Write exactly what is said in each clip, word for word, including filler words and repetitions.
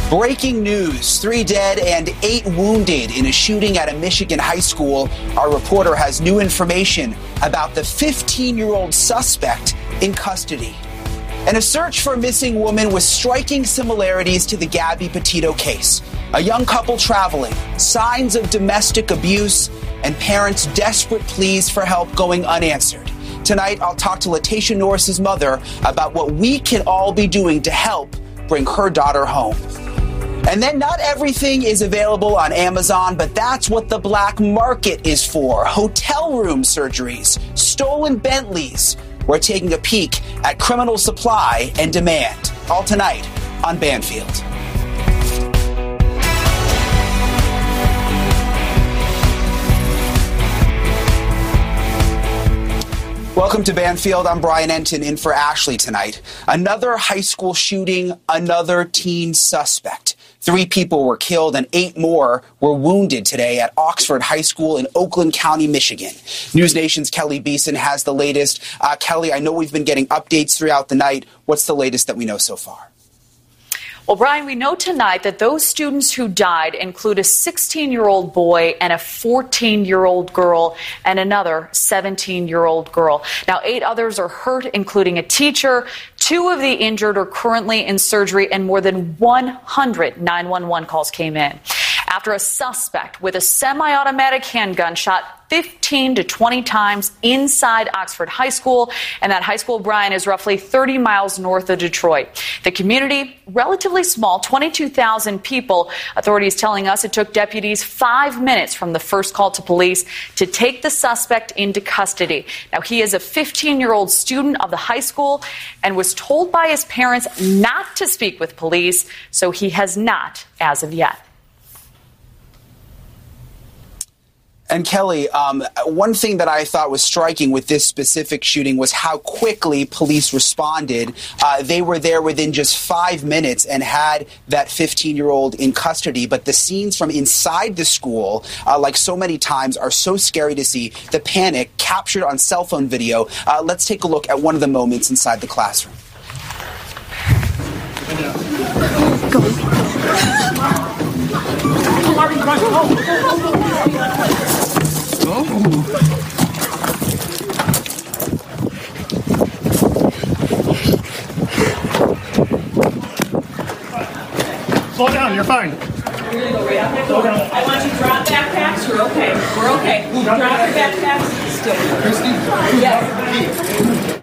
Breaking news, three dead and eight wounded in a shooting at a Michigan high school. Our reporter has new information about the fifteen-year-old suspect in custody. And a search for a missing woman with striking similarities to the Gabby Petito case. A young couple traveling, signs of domestic abuse, and parents' desperate pleas for help going unanswered. Tonight, I'll talk to Latasia Norris's mother about what we can all be doing to help bring her daughter home. And then not everything is available on Amazon, but that's what the black market is for. Hotel room surgeries, stolen Bentleys. We're taking a peek at criminal supply and demand. All tonight on Banfield. Welcome to Banfield. I'm Brian Enton in for Ashley tonight. Another high school shooting, another teen suspect. Three people were killed and eight more were wounded today at Oxford High School in Oakland County, Michigan. News Nation's Kelly Beeson has the latest. Uh, Kelly, I know we've been getting updates throughout the night. What's the latest that we know so far? Well, Brian, we know tonight that those students who died include a sixteen-year-old boy and a fourteen-year-old girl and another seventeen-year-old girl. Now, eight others are hurt, including a teacher. Two of the injured are currently in surgery, and more than one hundred nine one one calls came in after a suspect with a semi-automatic handgun shot fifteen to twenty times inside Oxford High School. And that high school, Brian, is roughly thirty miles north of Detroit. The community, relatively small, twenty-two thousand people. Authorities telling us it took deputies five minutes from the first call to police to take the suspect into custody. Now, he is a fifteen-year-old student of the high school and was told by his parents not to speak with police, so he has not as of yet. And Kelly, um, one thing that I thought was striking with this specific shooting was how quickly police responded. Uh, they were there within just five minutes and had that fifteen-year-old in custody. But the scenes from inside the school, uh, like so many times, are so scary to see. The panic captured on cell phone video. Uh, let's take a look at one of the moments inside the classroom. Slow down, you're fine. You're gonna go right out there. Slow down. I want you to drop backpacks. You're okay. We're okay. Drop your backpacks. Still. Christy? Yes.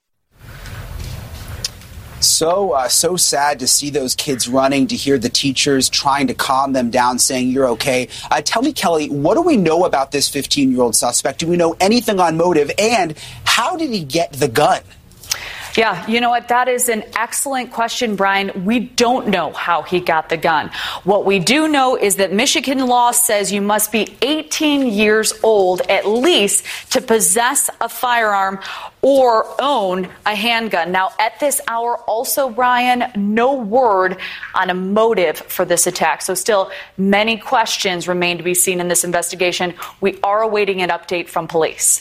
So, uh, so sad to see those kids running, to hear the teachers trying to calm them down, saying you're okay. Uh, tell me, Kelly, what do we know about this fifteen-year-old suspect? Do we know anything on motive? And how did he get the gun? Yeah, you know what? That is an excellent question, Brian. We don't know how he got the gun. What we do know is that Michigan law says you must be eighteen years old at least to possess a firearm or own a handgun. Now, at this hour, also, Brian, no word on a motive for this attack. So still, many questions remain to be seen in this investigation. We are awaiting an update from police.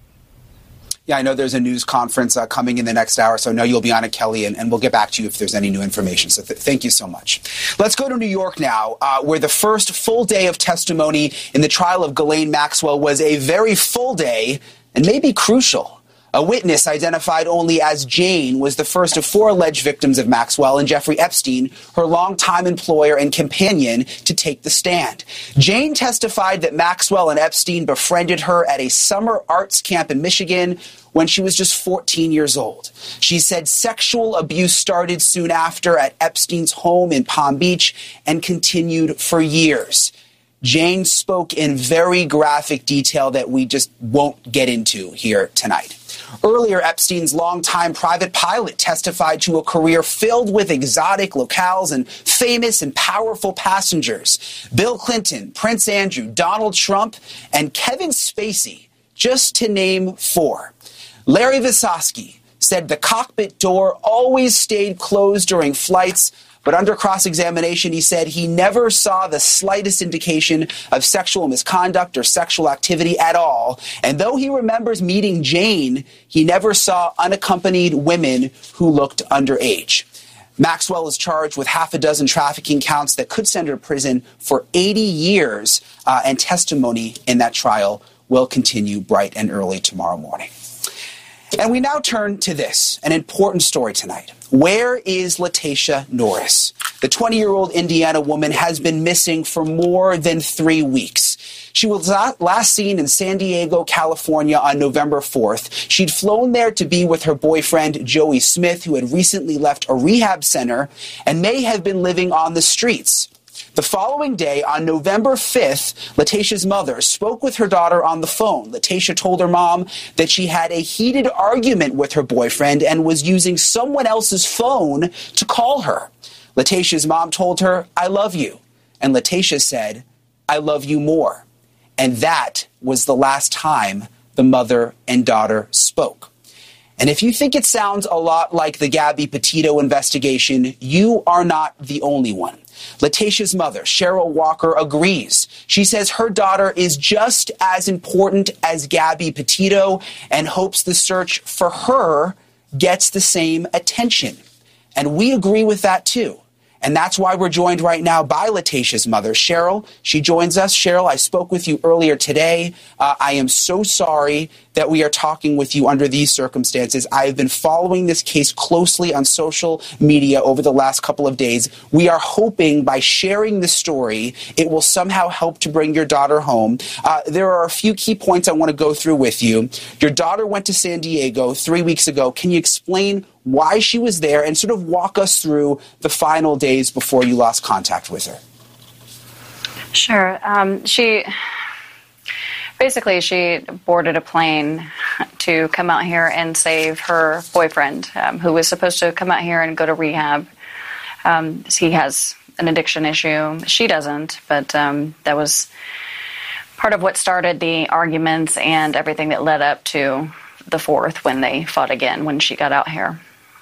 Yeah, I know there's a news conference uh, coming in the next hour, so I know you'll be on it, Kelly, and, and we'll get back to you if there's any new information. So th- thank you so much. Let's go to New York now, uh, where the first full day of testimony in the trial of Ghislaine Maxwell was a very full day and maybe crucial. A witness identified only as Jane was the first of four alleged victims of Maxwell and Jeffrey Epstein, her longtime employer and companion, to take the stand. Jane testified that Maxwell and Epstein befriended her at a summer arts camp in Michigan when she was just fourteen years old. She said sexual abuse started soon after at Epstein's home in Palm Beach and continued for years. Jane spoke in very graphic detail that we just won't get into here tonight. Earlier, Epstein's longtime private pilot testified to a career filled with exotic locales and famous and powerful passengers. Bill Clinton, Prince Andrew, Donald Trump, and Kevin Spacey, just to name four. Larry Vysotsky said the cockpit door always stayed closed during flights, but under cross-examination, he said he never saw the slightest indication of sexual misconduct or sexual activity at all. And though he remembers meeting Jane, he never saw unaccompanied women who looked underage. Maxwell is charged with half a dozen trafficking counts that could send her to prison for eighty years, uh, and testimony in that trial will continue bright and early tomorrow morning. And we now turn to this, an important story tonight. Where is Latasha Norris? The twenty-year-old Indiana woman has been missing for more than three weeks. She was last seen in San Diego, California on November fourth. She'd flown there to be with her boyfriend, Joey Smith, who had recently left a rehab center and may have been living on the streets. The following day, on November fifth, Latasha's mother spoke with her daughter on the phone. Latasha told her mom that she had a heated argument with her boyfriend and was using someone else's phone to call her. Latasha's mom told her, "I love you." And Latasha said, "I love you more." And that was the last time the mother and daughter spoke. And if you think it sounds a lot like the Gabby Petito investigation, you are not the only one. Latasha's mother, Cheryl Walker, agrees. She says her daughter is just as important as Gabby Petito and hopes the search for her gets the same attention. And we agree with that too. And that's why we're joined right now by Latasha's mother, Cheryl. She joins us. Cheryl, I spoke with you earlier today. Uh, I am so sorry that we are talking with you under these circumstances. I have been following this case closely on social media over the last couple of days. We are hoping by sharing the story, it will somehow help to bring your daughter home. Uh, there are a few key points I want to go through with you. Your daughter went to San Diego three weeks ago. Can you explain why she was there and sort of walk us through the final days before you lost contact with her? Sure. Um, she basically she boarded a plane to come out here and save her boyfriend, um, who was supposed to come out here and go to rehab. Um, he has an addiction issue. She doesn't, but um, that was part of what started the arguments and everything that led up to the fourth when they fought again when she got out here.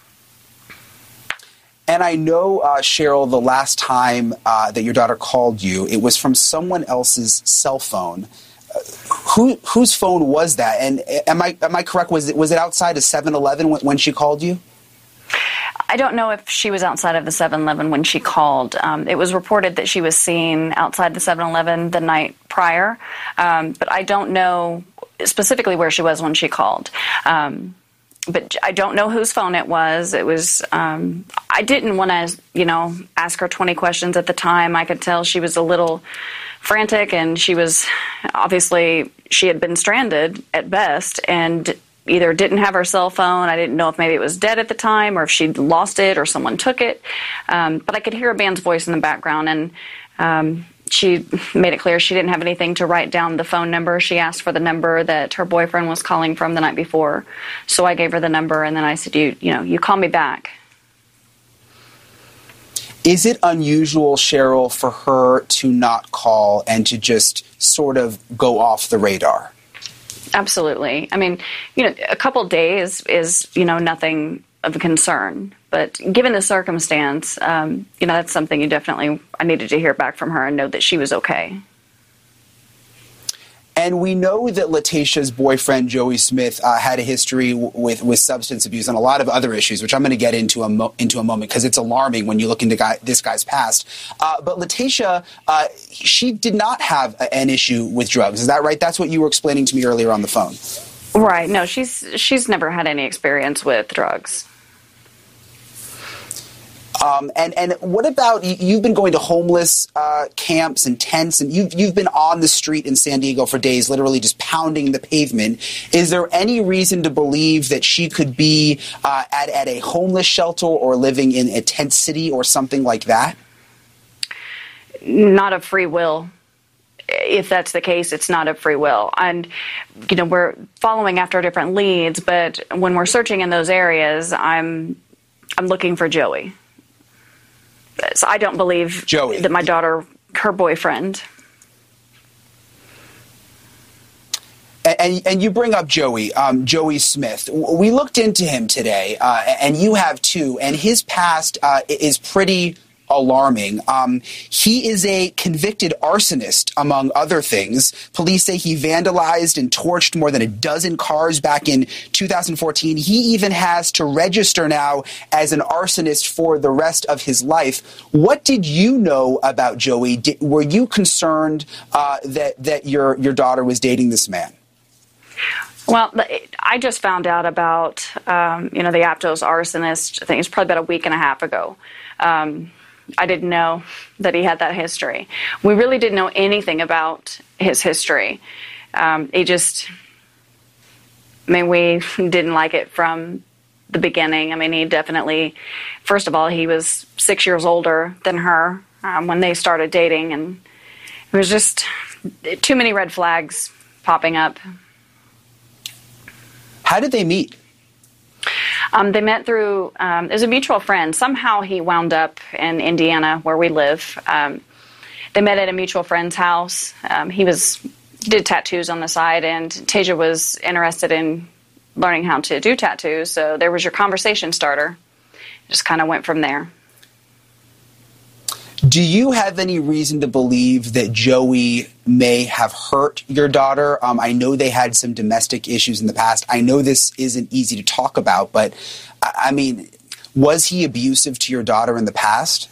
And I know, uh, Cheryl, the last time uh, that your daughter called you, it was from someone else's cell phone. Uh, who whose phone was that? And am I am I correct? Was it was it outside of seven eleven when, when she called you? I don't know if she was outside of the seven eleven when she called. Um, it was reported that she was seen outside the seven eleven the night prior, um, but I don't know specifically where she was when she called. Um, But I don't know whose phone it was. It was, um, I didn't want to, you know, ask her twenty questions at the time. I could tell she was a little frantic, and she was, obviously, she had been stranded at best and either didn't have her cell phone. I didn't know if maybe it was dead at the time or if she'd lost it or someone took it. Um, but I could hear a man's voice in the background, and um, she made it clear she didn't have anything to write down the phone number. She asked for the number that her boyfriend was calling from the night before. So I gave her the number, and then I said, you, you know, you call me back. Is it unusual, Cheryl, for her to not call and to just sort of go off the radar? Absolutely. I mean, you know, a couple days is, you know, nothing of a concern. But given the circumstance, um, you know, that's something you definitely, I needed to hear back from her and know that she was okay. And we know that Latasha's boyfriend, Joey Smith, uh, had a history w- with, with substance abuse and a lot of other issues, which I'm going to get into a mo- into a moment because it's alarming when you look into guy- this guy's past. Uh, but Latasha, uh, she did not have a- an issue with drugs. Is that right? That's what you were explaining to me earlier on the phone. Right. No, she's she's never had any experience with drugs. Um, and, and what about, you've been going to homeless uh, camps and tents, and you've, you've been on the street in San Diego for days, literally just pounding the pavement. Is there any reason to believe that she could be uh, at, at a homeless shelter or living in a tent city or something like that? Not of free will. If that's the case, it's not of free will. And, you know, we're following after different leads, but when we're searching in those areas, I'm I'm looking for Joey. So I don't believe Joey. that my daughter, her boyfriend. And, and, and you bring up Joey, um, Joey Smith. We looked into him today, uh, and you have too, and his past uh, is pretty alarming. Um, he is a convicted arsonist, among other things. Police say he vandalized and torched more than a dozen cars back in two thousand fourteen. He even has to register now as an arsonist for the rest of his life. What did you know about Joey? Did, were you concerned uh, that that your your daughter was dating this man? Well, I just found out about, um, you know, the Aptos arsonist, I think it was probably about a week and a half ago. Um, I didn't know that he had that history. We really didn't know anything about his history. Um, he just, I mean, we didn't like it from the beginning. I mean, he definitely, first of all, he was six years older than her um, when they started dating, and it was just too many red flags popping up. How did they meet? Um, they met through, um, there's a mutual friend. Somehow he wound up in Indiana, where we live. Um, they met at a mutual friend's house. Um, he was did tattoos on the side, and Tasia was interested in learning how to do tattoos. So there was your conversation starter. Just kind of went from there. Do you have any reason to believe that Joey may have hurt your daughter? Um, I know they had some domestic issues in the past. I know this isn't easy to talk about, but I mean, was he abusive to your daughter in the past?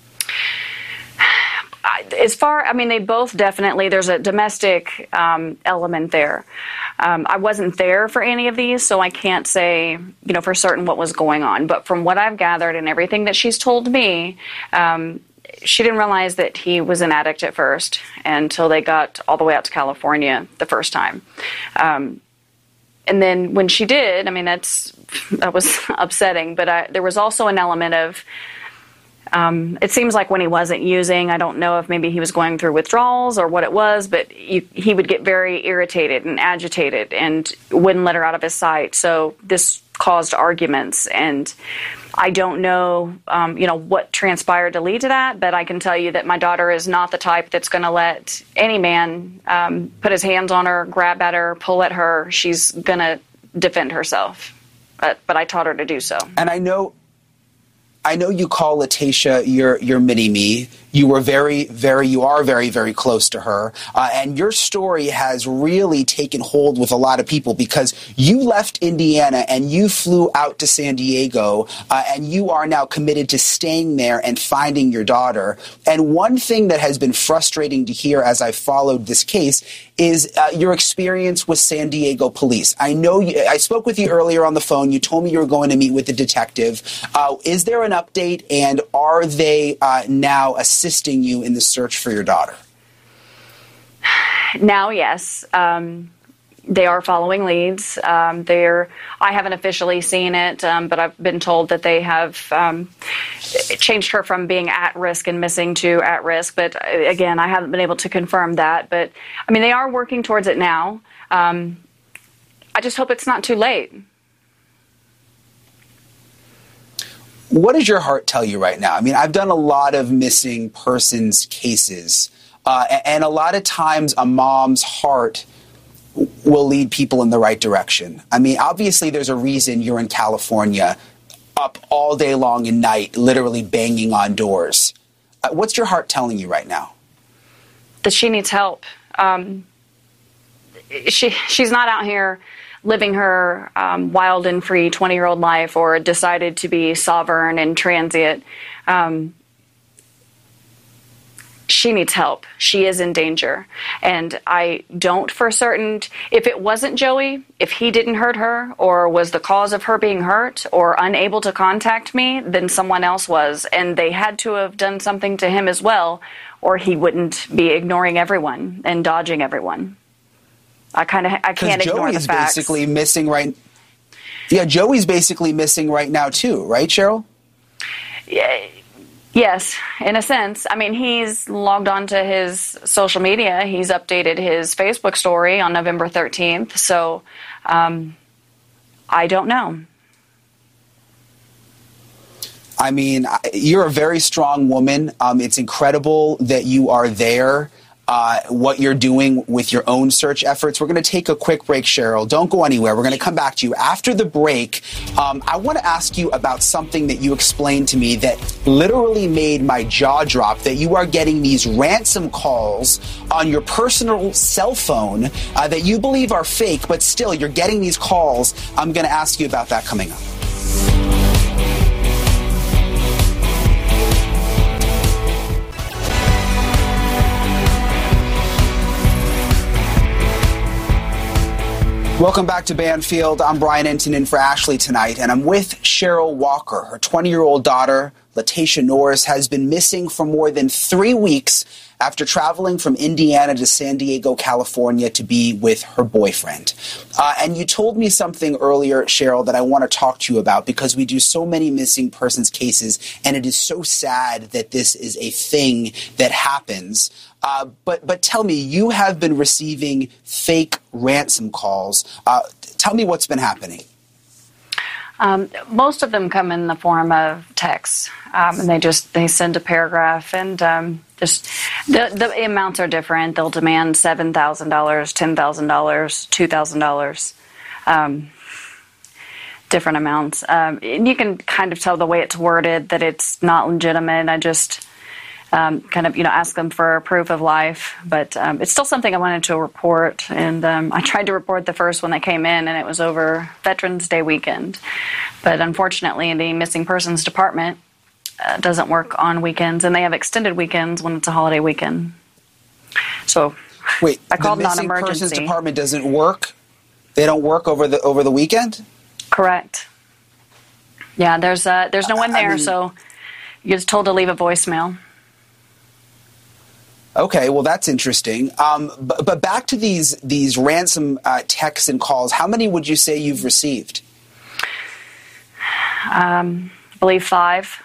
As far, I mean, they both definitely, there's a domestic um, element there. Um, I wasn't there for any of these, so I can't say, you know, for certain what was going on. But from what I've gathered and everything that she's told me, um, she didn't realize that he was an addict at first until they got all the way out to California the first time. Um, and then when she did, I mean, that's that was upsetting. But I, there was also an element of, um, it seems like when he wasn't using, I don't know if maybe he was going through withdrawals or what it was, but you, he would get very irritated and agitated and wouldn't let her out of his sight. So this caused arguments, and I don't know, um, you know, what transpired to lead to that, but I can tell you that my daughter is not the type that's going to let any man um, put his hands on her, grab at her, pull at her. She's going to defend herself, but, but I taught her to do so. And I know, I know you call Latasha your your mini-me. You were very, very, you are very, very close to her. Uh, and your story has really taken hold with a lot of people because you left Indiana and you flew out to San Diego, uh, and you are now committed to staying there and finding your daughter. And one thing that has been frustrating to hear as I followed this case is uh, your experience with San Diego police. I know you, I spoke with you earlier on the phone. You told me you were going to meet with the detective. Uh, is there an update, and are they uh, now assisting you in the search for your daughter? Now, yes. Um, they are following leads. Um, they're, I haven't officially seen it, um, but I've been told that they have um, changed her from being at risk and missing to at risk. But again, I haven't been able to confirm that. But I mean, they are working towards it now. Um, I just hope it's not too late. What does your heart tell you right now? I mean, I've done a lot of missing persons cases, uh, and a lot of times a mom's heart will lead people in the right direction. I mean, obviously there's a reason you're in California up all day long and night, literally banging on doors. Uh, what's your heart telling you right now? That she needs help. Um, she she's not out here living her um, wild and free twenty-year-old life, or decided to be sovereign and transient. Um, she needs help. She is in danger. And I don't for certain, if it wasn't Joey, if he didn't hurt her or was the cause of her being hurt or unable to contact me, then someone else was. And they had to have done something to him as well, or he wouldn't be ignoring everyone and dodging everyone. I kind of I can't ignore the facts. Joey's basically missing right. Yeah, Joey's basically missing right now too, right, Cheryl? Yeah, yes, in a sense. I mean, he's logged on to his social media. He's updated his Facebook story on November thirteenth. So, um, I don't know. I mean, you're a very strong woman. Um, it's incredible that you are there. uh, what you're doing with your own search efforts. We're going to take a quick break, Cheryl. Don't go anywhere. We're going to come back to you. After the break, um, I want to ask you about something that you explained to me that literally made my jaw drop, that you are getting these ransom calls on your personal cell phone uh, that you believe are fake, but still you're getting these calls. I'm going to ask you about that coming up. Welcome back to Banfield. I'm Brian Enton in for Ashley tonight, and I'm with Cheryl Walker. Her twenty-year-old daughter, Latasha Norris, has been missing for more than three weeks after traveling from Indiana to San Diego, California to be with her boyfriend. Uh, and you told me something earlier, Cheryl, that I want to talk to you about, because we do so many missing persons cases, and it is so sad that this is a thing that happens. Uh, but but tell me, you have been receiving fake ransom calls. Uh, tell me what's been happening. Um, most of them come in the form of texts, um, and they just they send a paragraph, and um, just the the amounts are different. They'll demand seven thousand dollars, ten thousand dollars, two thousand dollars, um, different amounts. Um, and you can kind of tell the way it's worded that it's not legitimate. I just um, kind of you know ask them for proof of life, but um, it's still something I wanted to report. And um, I tried to report the first one that came in, and it was over Veterans Day weekend. But unfortunately, the missing persons department uh, doesn't work on weekends, and they have extended weekends when it's a holiday weekend. So wait, I called the missing non-emergency. persons department doesn't work? They don't work over the over the weekend? Correct. Yeah, there's uh, there's no one there, I mean, so you're just told to leave a voicemail. Okay, well, that's interesting. Um, but, but back to these these ransom uh, texts and calls, how many would you say you've received? Um, I believe five.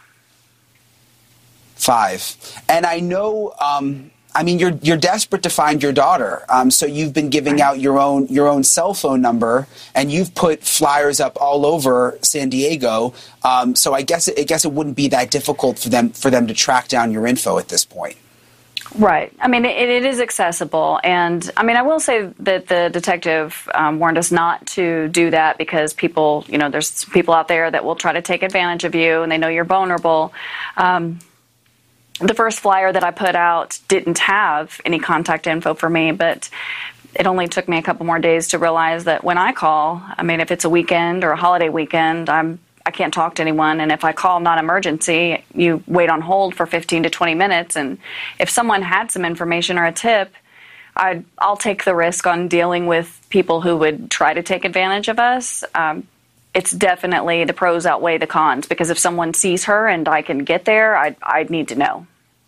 Five. And I know, um, I mean, you're you're desperate to find your daughter. Um, so you've been giving out your own your own cell phone number, and you've put flyers up all over San Diego. Um, so I guess I guess it wouldn't be that difficult for them for them to track down your info at this point. Right. I mean, it, it is accessible. And, I mean, I will say that the detective um, warned us not to do that because people, you know, there's people out there that will try to take advantage of you, and they know you're vulnerable. Um, the first flyer that I put out didn't have any contact info for me, but it only took me a couple more days to realize that when I call, I mean, if it's a weekend or a holiday weekend, I'm I can't talk to anyone, and if I call non-emergency, you wait on hold for fifteen to twenty minutes, and if someone had some information or a tip, I'd, I'll take the risk on dealing with people who would try to take advantage of us. Um, it's definitely the pros outweigh the cons, because if someone sees her and I can get there, I'd, I'd need to know.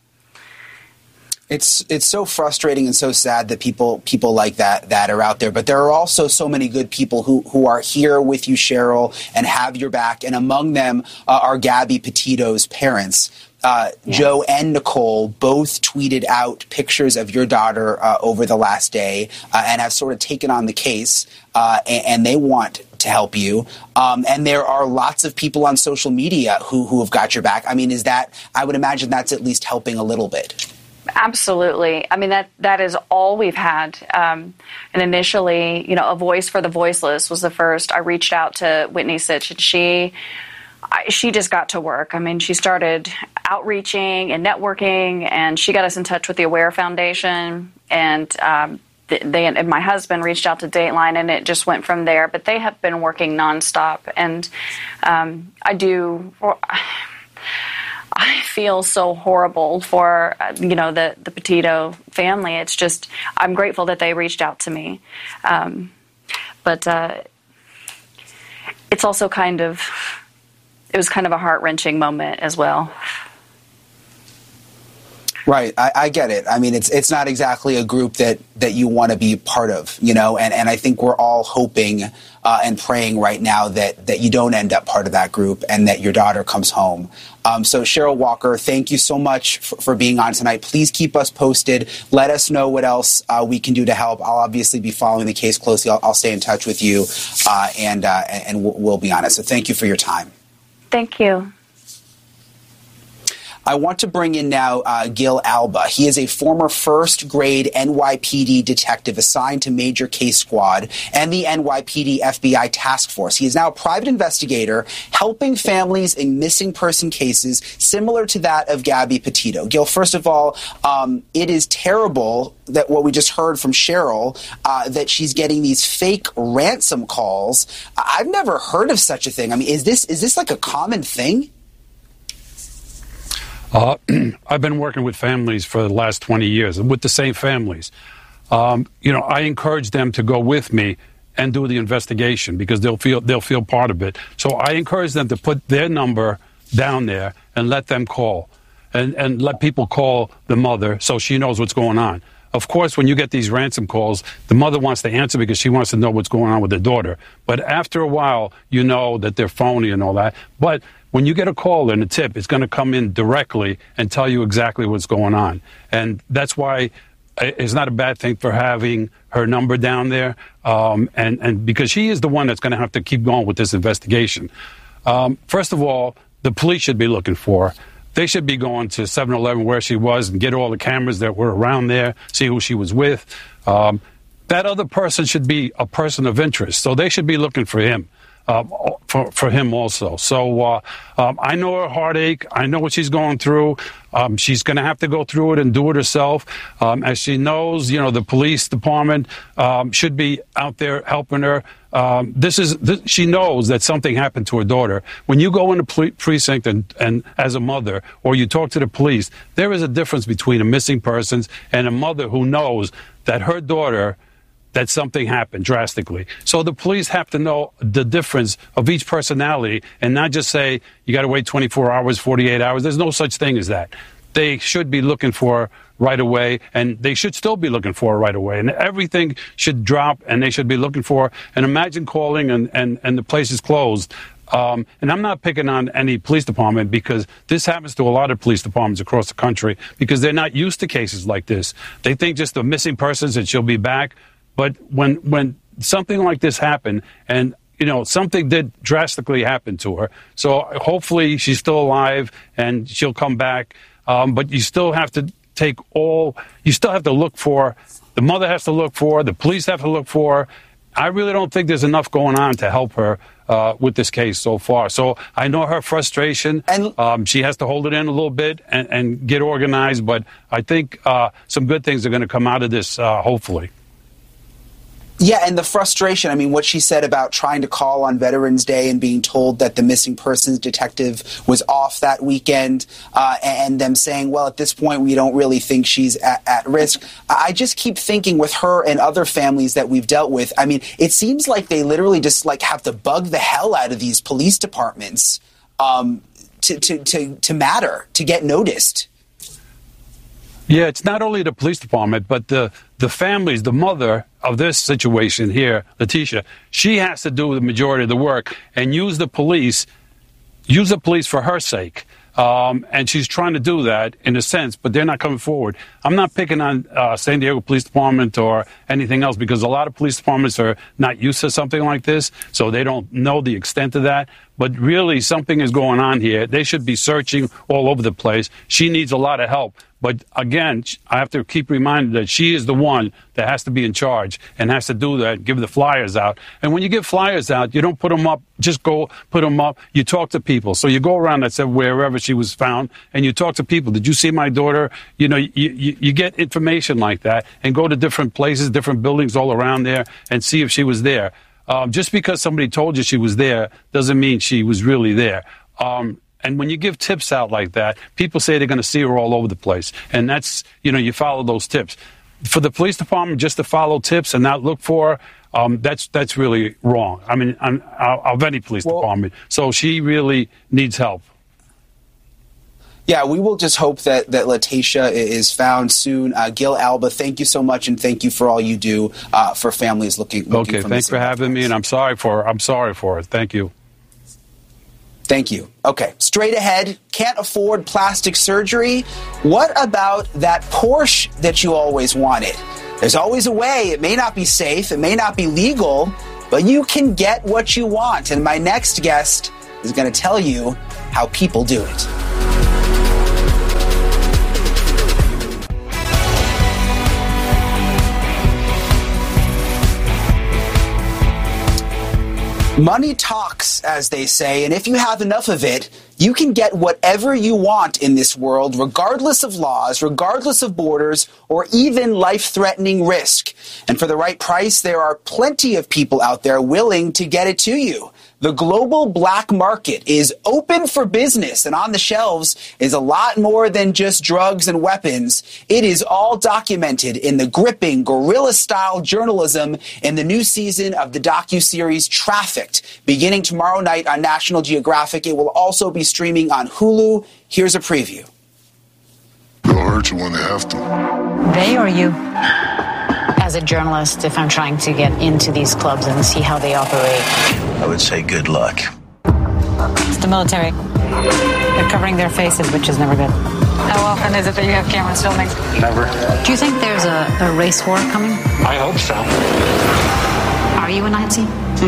It's it's so frustrating and so sad that people people like that that are out there. But there are also so many good people who, who are here with you, Cheryl, and have your back. And among them uh, are Gabby Petito's parents. Uh, yes. Joe and Nicole both tweeted out pictures of your daughter uh, over the last day uh, and have sort of taken on the case, uh, and, and they want to help you. Um, and there are lots of people on social media who, who have got your back. I mean, is that, I would imagine that's at least helping a little bit. Absolutely. I mean, that that is all we've had. Um, and initially, you know, A Voice for the Voiceless was the first. I reached out to Whitney Sitch, and she, I, she just got to work. I mean, she started outreaching and networking, and she got us in touch with the Aware Foundation, and um, they and my husband reached out to Dateline, and it just went from there. But they have been working nonstop, and um, I do. Well, I feel so horrible for, you know, the, the Petito family. It's just, I'm grateful that they reached out to me. Um, but uh, it's also kind of, it was kind of a heart-wrenching moment as well. Right. I, I get it. I mean, it's it's not exactly a group that, that you want to be part of, you know, and, and I think we're all hoping uh, and praying right now that, that you don't end up part of that group and that your daughter comes home. Um, so, Cheryl Walker, thank you so much for, for being on tonight. Please keep us posted. Let us know what else uh, we can do to help. I'll obviously be following the case closely. I'll, I'll stay in touch with you, uh, and, uh, and we'll, we'll be on it. So thank you for your time. Thank you. I want to bring in now uh, Gil Alba. He is a former first-grade N Y P D detective assigned to Major Case Squad and the N Y P D F B I Task Force. He is now a private investigator helping families in missing person cases similar to that of Gabby Petito. Gil, first of all, um, it is terrible that what we just heard from Cheryl, uh, that she's getting these fake ransom calls. I've never heard of such a thing. I mean, is this is this like a common thing? Uh, I've been working with families for the last twenty years, with the same families. Um, you know, I encourage them to go with me and do the investigation because they'll feel they'll feel part of it. So I encourage them to put their number down there and let them call, and and let people call the mother so she knows what's going on. Of course, when you get these ransom calls, the mother wants to answer because she wants to know what's going on with their daughter. But after a while, you know that they're phony and all that. But when you get a call and a tip, it's going to come in directly and tell you exactly what's going on. And that's why it's not a bad thing for having her number down there. Um, and, and because she is the one that's going to have to keep going with this investigation. Um, first of all, the police should be looking for her. They should be going to seven eleven where she was and get all the cameras that were around there, see who she was with. Um, that other person should be a person of interest, so they should be looking for him, uh, for, for him also. So uh, um, I know her heartache. I know what she's going through. Um, she's going to have to go through it and do it herself. Um, as she knows, you know, the police department um, should be out there helping her. Um, this is this, she knows that something happened to her daughter. When you go in a pre- precinct and, and as a mother, or you talk to the police, there is a difference between a missing person and a mother who knows that her daughter, that something happened drastically. So the police have to know the difference of each personality and not just say, you got to wait twenty-four hours, forty-eight hours. There's no such thing as that. They should be looking for right away, and they should still be looking for right away. And everything should drop, and they should be looking for. And imagine calling, and, and, and the place is closed. Um, and I'm not picking on any police department because this happens to a lot of police departments across the country because they're not used to cases like this. They think just the missing persons and she'll be back. But when when something like this happened, and you know something did drastically happen to her, so hopefully she's still alive and she'll come back. Um, but you still have to take all. You still have to look for. The mother has to look for. The police have to look for. I really don't think there's enough going on to help her uh, with this case so far. So I know her frustration. And um, she has to hold it in a little bit and, and get organized. But I think uh, some good things are going to come out of this, uh, hopefully. Yeah, and the frustration, I mean, what she said about trying to call on Veterans Day and being told that the missing persons detective was off that weekend, uh, and them saying, well, at this point, we don't really think she's at, at risk. I just keep thinking with her and other families that we've dealt with, I mean, it seems like they literally just like have to bug the hell out of these police departments um, to, to, to, to matter, to get noticed. Yeah, it's not only the police department, but the, the families, the mother of this situation here, Letitia, she has to do the majority of the work and use the police, use the police for her sake. Um, and she's trying to do that in a sense, but they're not coming forward. I'm not picking on uh, San Diego Police Department or anything else because a lot of police departments are not used to something like this, so they don't know the extent of that. But really, something is going on here. They should be searching all over the place. She needs a lot of help. But again, I have to keep reminding that she is the one that has to be in charge and has to do that, give the flyers out. And when you give flyers out, you don't put them up, just go put them up. You talk to people. So you go around, that said, wherever she was found, and you talk to people. Did you see my daughter? You know, you, you, you get information like that and go to different places, different buildings all around there and see if she was there. Um, just because somebody told you she was there doesn't mean she was really there. Um, And when you give tips out like that, people say they're going to see her all over the place. And that's, you know, you follow those tips. For the police department just to follow tips and not look for her, um, that's that's really wrong. I mean, I'm, of any police well, department. So she really needs help. Yeah, we will just hope that, that Letitia is found soon. Uh, Gil Alba, thank you so much, and thank you for all you do uh, for families looking, looking okay, for thanks for having me, and I'm sorry for I'm sorry for it. Thank you. Thank you. Okay, straight ahead, can't afford plastic surgery? What about that Porsche that you always wanted? There's always a way. It may not be safe, it may not be legal, but you can get what you want. And my next guest is going to tell you how people do it. Money talks, as they say, and if you have enough of it, you can get whatever you want in this world, regardless of laws, regardless of borders, or even life-threatening risk. And for the right price, there are plenty of people out there willing to get it to you. The global black market is open for business, and on the shelves is a lot more than just drugs and weapons. It is all documented in the gripping, guerrilla-style journalism in the new season of the docuseries Trafficked. Beginning tomorrow night on National Geographic, it will also be streaming on Hulu. Here's a preview. They'll hurt you when they have to. They or you? As a journalist, if I'm trying to get into these clubs and see how they operate, I would say good luck. It's the military. They're covering their faces, which is never good. How often is it that you have cameras filming? Never. Do you think there's a, a race war coming? I hope so. Are you a Nazi?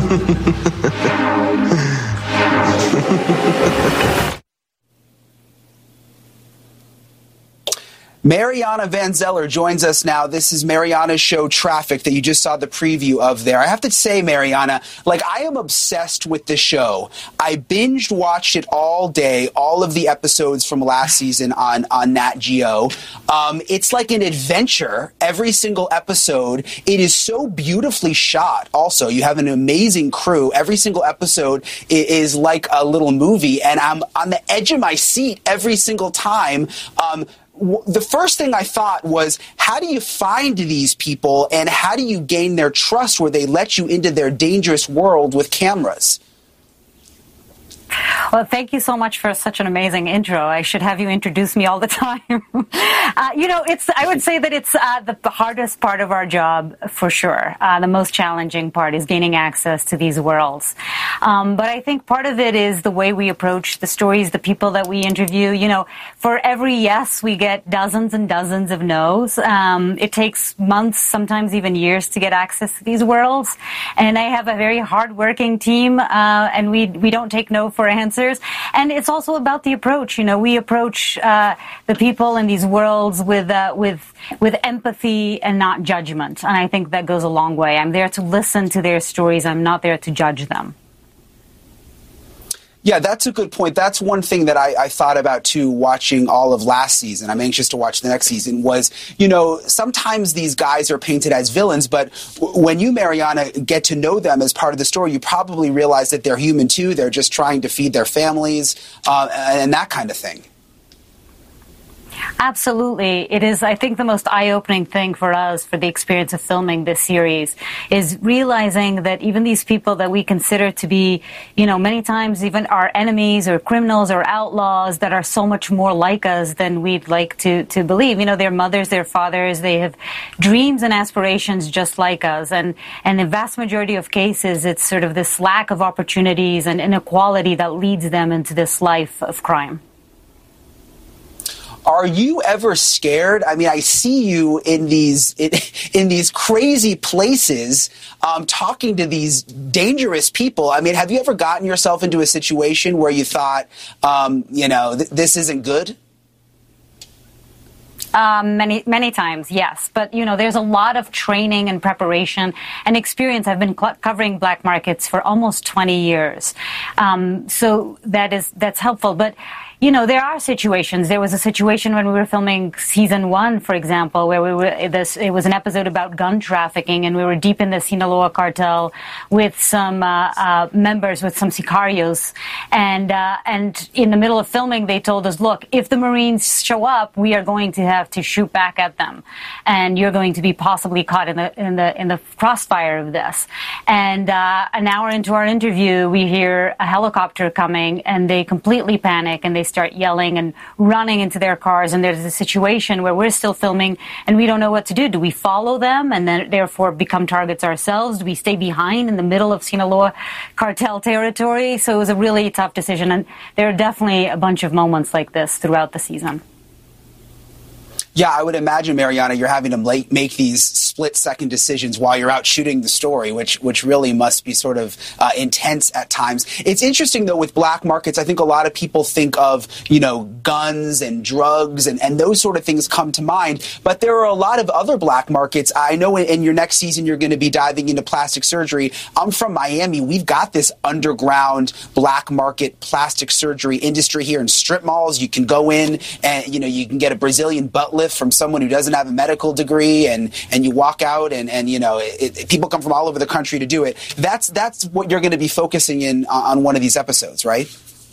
Mariana Van Zeller joins us now. This is Mariana's show Traffic that you just saw the preview of there. I have to say, Mariana, like, I am obsessed with the show. I binged watched it all day, all of the episodes from last season on, on Nat Geo. Um, it's like an adventure every single episode. It is so beautifully shot also. You have an amazing crew. Every single episode is like a little movie, and I'm on the edge of my seat every single time. Um, The first thing I thought was, how do you find these people and how do you gain their trust where they let you into their dangerous world with cameras? Well, thank you so much for such an amazing intro. I should have you introduce me all the time. uh, you know, it's. I would say that it's uh, the, the hardest part of our job, for sure. Uh, the most challenging part is gaining access to these worlds. Um, but I think part of it is the way we approach the stories, the people that we interview. You know, for every yes, we get dozens and dozens of no's. Um, it takes months, sometimes even years, to get access to these worlds. And I have a very hardworking team, uh, and we we don't take no for answers. And it's also about the approach. You know, we approach uh, the people in these worlds with uh, with with empathy and not judgment. And I think that goes a long way. I'm there to listen to their stories. I'm not there to judge them. Yeah, that's a good point. That's one thing that I, I thought about, too, watching all of last season. I'm anxious to watch the next season was, you know, sometimes these guys are painted as villains, but w- when you, Mariana, get to know them as part of the story, you probably realize that they're human, too. They're just trying to feed their families uh, and that kind of thing. Absolutely. It is, I think, the most eye-opening thing for us for the experience of filming this series is realizing that even these people that we consider to be, you know, many times even our enemies or criminals or outlaws that are so much more like us than we'd like to, to believe. You know, their mothers, their fathers, they have dreams and aspirations just like us. And, and in the vast majority of cases, it's sort of this lack of opportunities and inequality that leads them into this life of crime. Are you ever scared? I mean, I see you in these in, in these crazy places, um, talking to these dangerous people. I mean, have you ever gotten yourself into a situation where you thought, um, you know, th- this isn't good? Um, many, many times, yes. But, you know, there's a lot of training and preparation and experience. I've been cl- covering black markets for almost twenty years. Um, so that is, that's helpful. But, you know, there are situations. There was a situation when we were filming season one, for example, where we were, this, it was an episode about gun trafficking, and we were deep in the Sinaloa cartel with some uh, uh, members, with some sicarios. And, uh, and in the middle of filming, they told us, look, if the Marines show up, we are going to have to shoot back at them. And you're going to be possibly caught in the, in the, in the crossfire of this. And uh, an hour into our interview, we hear a helicopter coming, and they completely panic, and they start yelling and running into their cars, and there's a situation where we're still filming and we don't know what to do. Do we follow them and then therefore become targets ourselves? Do we stay behind in the middle of Sinaloa cartel territory? So it was a really tough decision, and there are definitely a bunch of moments like this throughout the season. Yeah, I would imagine, Mariana, you're having to make, make these split-second decisions while you're out shooting the story, which which really must be sort of uh, intense at times. It's interesting, though, with black markets, I think a lot of people think of, you know, guns and drugs and, and those sort of things come to mind. But there are a lot of other black markets. I know in, in your next season you're going to be diving into plastic surgery. I'm from Miami. We've got this underground black market plastic surgery industry here in strip malls. You can go in and, you know, you can get a Brazilian butt lift from someone who doesn't have a medical degree, and, and you walk out and, and you know, it, it, people come from all over the country to do it. That's that's what you're going to be focusing in on one of these episodes, right?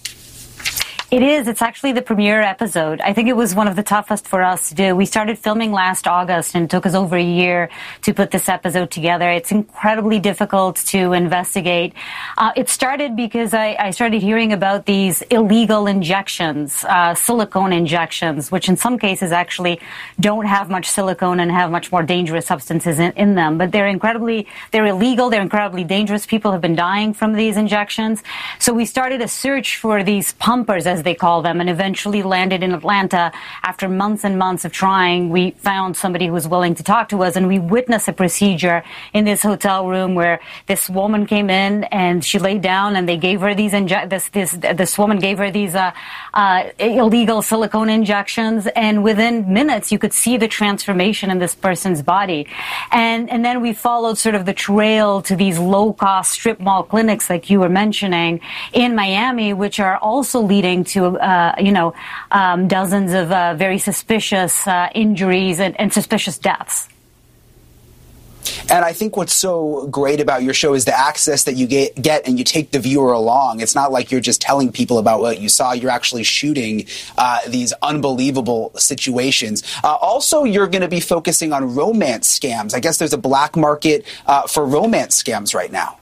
It is. It's actually the premiere episode. I think it was one of the toughest for us to do. We started filming last August, and it took us over a year to put this episode together. It's incredibly difficult to investigate. Uh, it started because I, I started hearing about these illegal injections, uh, silicone injections, which in some cases actually don't have much silicone and have much more dangerous substances in, in them. But they're incredibly, they're illegal. They're incredibly dangerous. People have been dying from these injections. So we started a search for these pumpers, as they call them, and eventually landed in Atlanta. After months and months of trying, we found somebody who was willing to talk to us, and we witnessed a procedure in this hotel room where this woman came in and she laid down, and they gave her these inje- this this this woman gave her these uh, uh, illegal silicone injections, and within minutes you could see the transformation in this person's body. And and then we followed sort of the trail to these low-cost strip mall clinics, like you were mentioning, in Miami, which are also leading to to, uh, you know, um, dozens of uh, very suspicious uh, injuries and, and suspicious deaths. And I think what's so great about your show is the access that you get, get and you take the viewer along. It's not like you're just telling people about what you saw. You're actually shooting uh, these unbelievable situations. Uh, also, you're going to be focusing on romance scams. I guess there's a black market uh, for romance scams right now.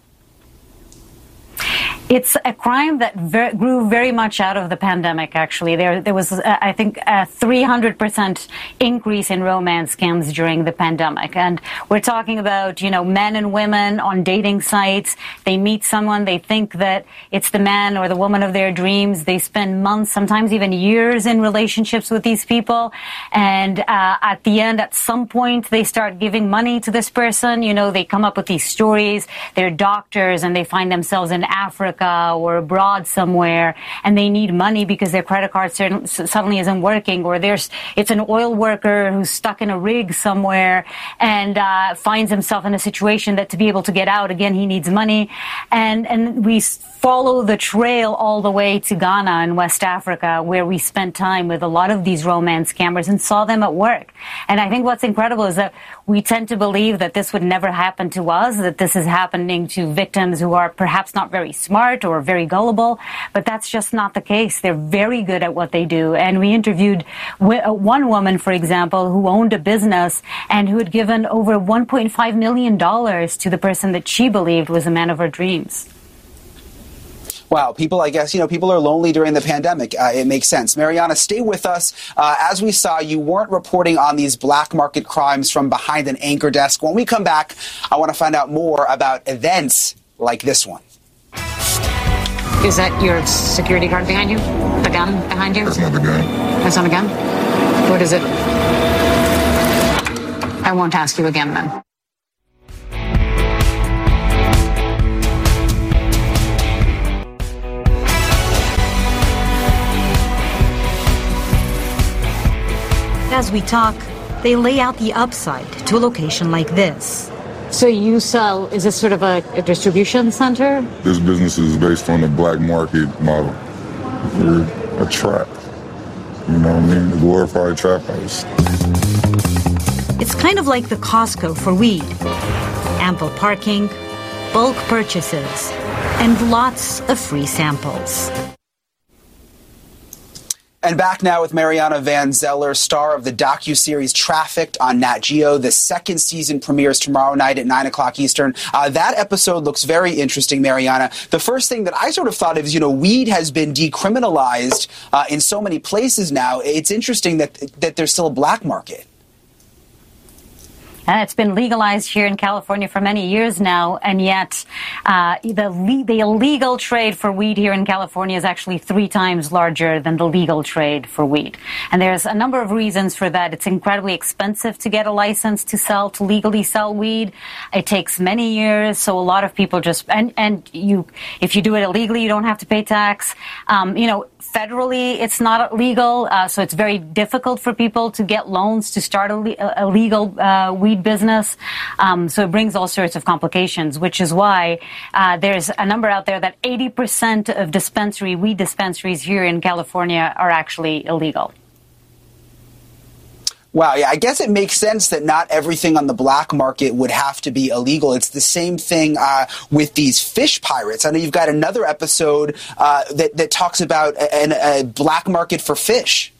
It's a crime that ver- grew very much out of the pandemic, actually. There there was, uh, I think, a three hundred percent increase in romance scams during the pandemic. And we're talking about, you know, men and women on dating sites. They meet someone, they think that it's the man or the woman of their dreams. They spend months, sometimes even years in relationships with these people. And uh, at the end, at some point, they start giving money to this person. You know, they come up with these stories. They're doctors and they find themselves in Africa or abroad somewhere, and they need money because their credit card suddenly isn't working, or there's it's an oil worker who's stuck in a rig somewhere and uh, finds himself in a situation that to be able to get out again he needs money, and and we follow the trail all the way to Ghana in West Africa, where we spent time with a lot of these romance scammers and saw them at work. And I think what's incredible is that we tend to believe that this would never happen to us, that this is happening to victims who are perhaps not very smart or very gullible, but that's just not the case. They're very good at what they do. And we interviewed one woman, for example, who owned a business and who had given over one point five million dollars to the person that she believed was the man of her dreams. Wow, people, I guess, you know, people are lonely during the pandemic. Uh, it makes sense. Mariana, stay with us. Uh, as we saw, you weren't reporting on these black market crimes from behind an anchor desk. When we come back, I want to find out more about events like this one. Is that your security guard behind you? The gun behind you? That's not the gun. That's not a gun? What is it? I won't ask you again then. As we talk, they lay out the upside to a location like this. So you sell, is this sort of a, a distribution center? This business is based on the black market model. We're a trap. You know what I mean? A glorified trap house. It's kind of like the Costco for weed. Ample parking, bulk purchases, and lots of free samples. And back now with Mariana Van Zeller, star of the docuseries Trafficked on Nat Geo. The second season premieres tomorrow night at nine o'clock Eastern. Uh, that episode looks very interesting, Mariana. The first thing that I sort of thought of is, you know, weed has been decriminalized uh, in so many places now. It's interesting that that there's still a black market. Uh, it's been legalized here in California for many years now, and yet uh, the le- the illegal trade for weed here in California is actually three times larger than the legal trade for weed. And there's a number of reasons for that. It's incredibly expensive to get a license to sell, to legally sell weed. It takes many years, so a lot of people just and and you, if you do it illegally, you don't have to pay tax. Um, you know, federally, it's not legal, uh, so it's very difficult for people to get loans to start a, le- a legal uh, weed business. Um, so it brings all sorts of complications, which is why uh, there's a number out there that eighty percent of dispensary, weed dispensaries here in California are actually illegal. Wow, yeah, I guess it makes sense that not everything on the black market would have to be illegal. It's the same thing uh, with these fish pirates. I know you've got another episode uh, that, that talks about a, a black market for fish.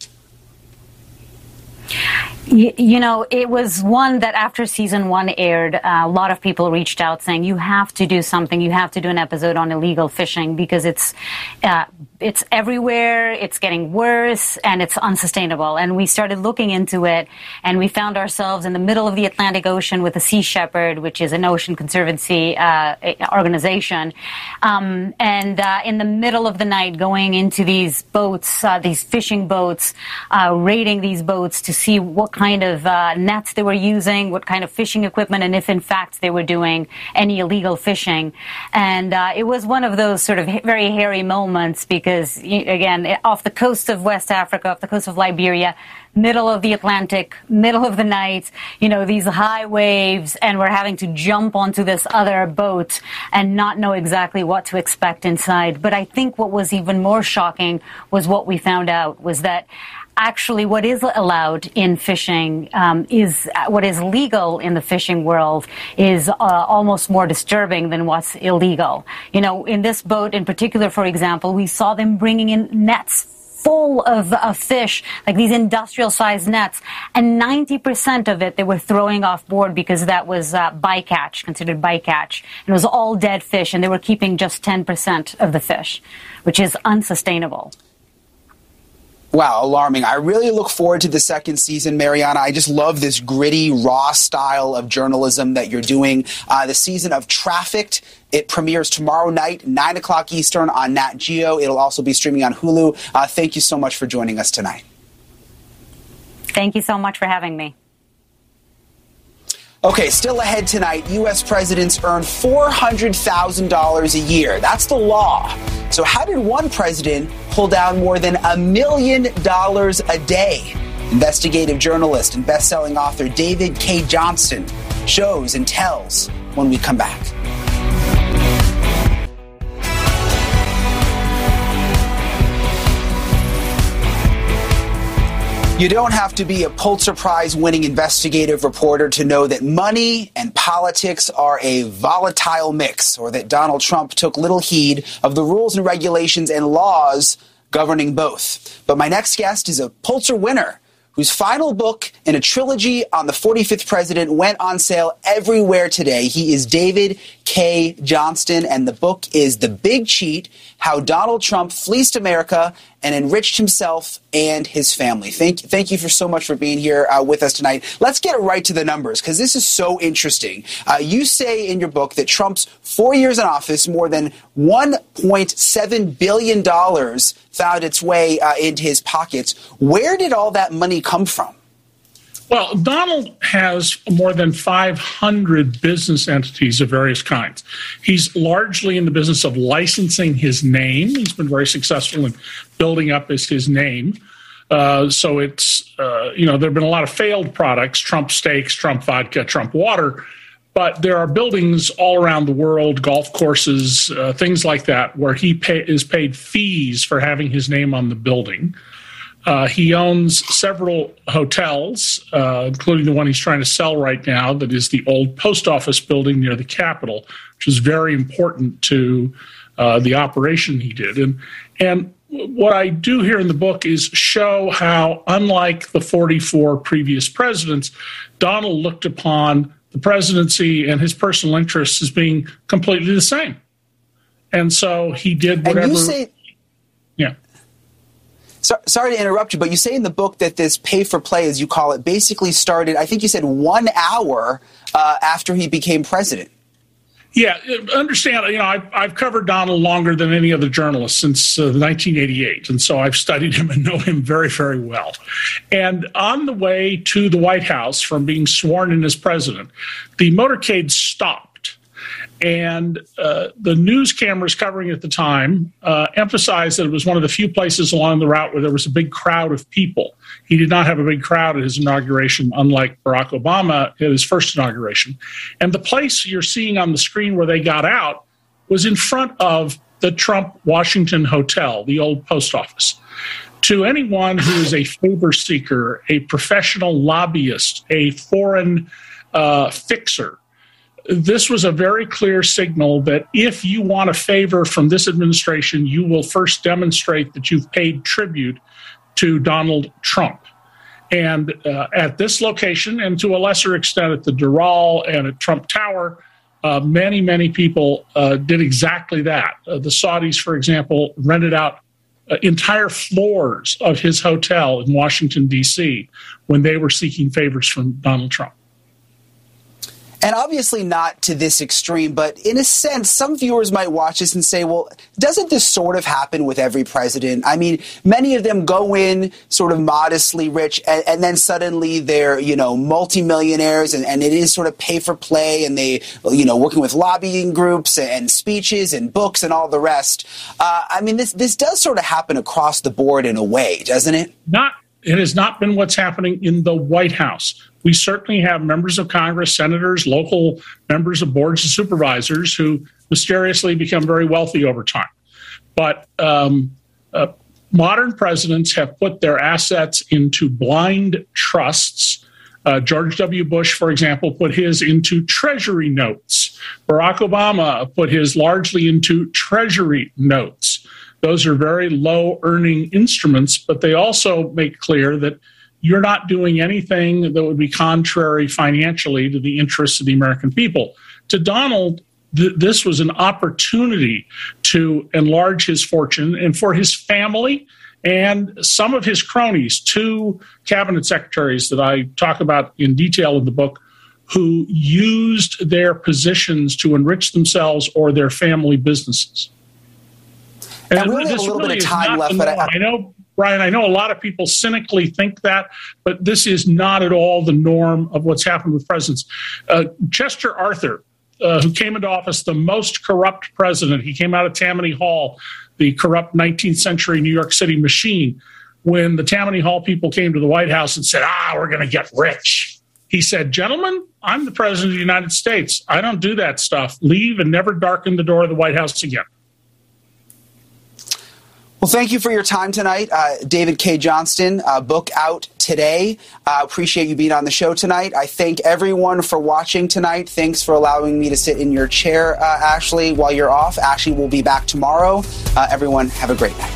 You, you know, it was one that after season one aired, uh, a lot of people reached out saying, you have to do something. You have to do an episode on illegal fishing because it's uh, it's everywhere. It's getting worse and it's unsustainable. And we started looking into it, and we found ourselves in the middle of the Atlantic Ocean with the Sea Shepherd, which is an ocean conservancy uh, organization. Um, and uh, in the middle of the night, going into these boats, uh, these fishing boats, uh, raiding these boats to see what kind of uh, nets they were using, what kind of fishing equipment, and if in fact they were doing any illegal fishing. And uh, it was one of those sort of very hairy moments because, again, off the coast of West Africa, off the coast of Liberia, middle of the Atlantic, middle of the night, you know, these high waves, and we're having to jump onto this other boat and not know exactly what to expect inside. But I think what was even more shocking was what we found out was that actually what is allowed in fishing um, is what is legal in the fishing world is uh, almost more disturbing than what's illegal. You know, in this boat in particular, for example, we saw them bringing in nets full of, of fish, like these industrial-sized nets, and ninety percent of it they were throwing off board because that was uh, bycatch, considered bycatch. It was all dead fish, and they were keeping just ten percent of the fish, which is unsustainable. Wow, alarming. I really look forward to the second season, Mariana. I just love this gritty, raw style of journalism that you're doing. Uh, the season of Trafficked, it premieres tomorrow night, nine o'clock Eastern on Nat Geo. It'll also be streaming on Hulu. Uh, thank you so much for joining us tonight. Thank you so much for having me. Okay, still ahead tonight, U S presidents earn four hundred thousand dollars a year. That's the law. So how did one president pull down more than a million dollars a day? Investigative journalist and best-selling author David Cay Johnston shows and tells when we come back. You don't have to be a Pulitzer Prize-winning investigative reporter to know that money and politics are a volatile mix, or that Donald Trump took little heed of the rules and regulations and laws governing both. But my next guest is a Pulitzer winner whose final book in a trilogy on the forty-fifth president went on sale everywhere today. He is David Cay Johnston, and the book is The Big Cheat: How Donald Trump Fleeced America and Enriched Himself and His Family. Thank, thank you for so much for being here uh, with us tonight. Let's get right to the numbers, because this is so interesting. Uh, you say in your book that Trump's four years in office, more than one point seven billion dollars found its way uh, into his pockets. Where did all that money come from? Well, Donald has more than five hundred business entities of various kinds. He's largely in the business of licensing his name. He's been very successful in building up his, his name. Uh, so it's, uh, you know, there have been a lot of failed products, Trump steaks, Trump vodka, Trump water. But there are buildings all around the world, golf courses, uh, things like that, where he pay, is paid fees for having his name on the building. Uh, he owns several hotels, uh, including the one he's trying to sell right now, that is the old post office building near the Capitol, which is very important to uh, the operation he did. And, and what I do here in the book is show how, unlike the forty-four previous presidents, Donald looked upon the presidency and his personal interests as being completely the same. And so he did whatever... And you say- yeah. So, sorry to interrupt you, but you say in the book that this pay for play, as you call it, basically started, I think you said one hour uh, after he became president. Yeah, understand, you know, I've, I've covered Donald longer than any other journalist since uh, nineteen eighty-eight, and so I've studied him and know him very, very well. And on the way to the White House from being sworn in as president, the motorcade stopped. And uh, the news cameras covering at the time uh, emphasized that it was one of the few places along the route where there was a big crowd of people. He did not have a big crowd at his inauguration, unlike Barack Obama at his first inauguration. And the place you're seeing on the screen where they got out was in front of the Trump Washington Hotel, the old post office. To anyone who is a favor seeker, a professional lobbyist, a foreign uh, fixer, this was a very clear signal that if you want a favor from this administration, you will first demonstrate that you've paid tribute to Donald Trump. And uh, at this location, and to a lesser extent at the Doral and at Trump Tower, uh, many, many people uh, did exactly that. Uh, the Saudis, for example, rented out uh, entire floors of his hotel in Washington, D C when they were seeking favors from Donald Trump. And obviously not to this extreme, but in a sense, some viewers might watch this and say, well, doesn't this sort of happen with every president? I mean, many of them go in sort of modestly rich, and, and then suddenly they're, you know, multimillionaires, and, and it is sort of pay for play, and they, you know, working with lobbying groups and speeches and books and all the rest. Uh, I mean, this, this does sort of happen across the board in a way, doesn't it? Not. It has not been what's happening in the White House. We certainly have members of Congress, senators, local members of boards and supervisors who mysteriously become very wealthy over time. But um, uh, modern presidents have put their assets into blind trusts. Uh, George W. Bush, for example, put his into Treasury notes. Barack Obama put his largely into Treasury notes. Those are very low-earning instruments, but they also make clear that you're not doing anything that would be contrary financially to the interests of the American people. To Donald, th- this was an opportunity to enlarge his fortune, and for his family and some of his cronies, two cabinet secretaries that I talk about in detail in the book, who used their positions to enrich themselves or their family businesses. And I really have a little really bit of time left, but I, I know, Brian, I know a lot of people cynically think that, but this is not at all the norm of what's happened with presidents. Uh, Chester Arthur, uh, who came into office the most corrupt president, he came out of Tammany Hall, the corrupt nineteenth century New York City machine. When the Tammany Hall people came to the White House and said, ah, we're going to get rich, he said, gentlemen, I'm the president of the United States. I don't do that stuff. Leave and never darken the door of the White House again. Well, thank you for your time tonight, uh, David Cay Johnston. Uh, book out today. Uh, appreciate you being on the show tonight. I thank everyone for watching tonight. Thanks for allowing me to sit in your chair, uh, Ashley, while you're off. Ashley will be back tomorrow. Uh, everyone, have a great night.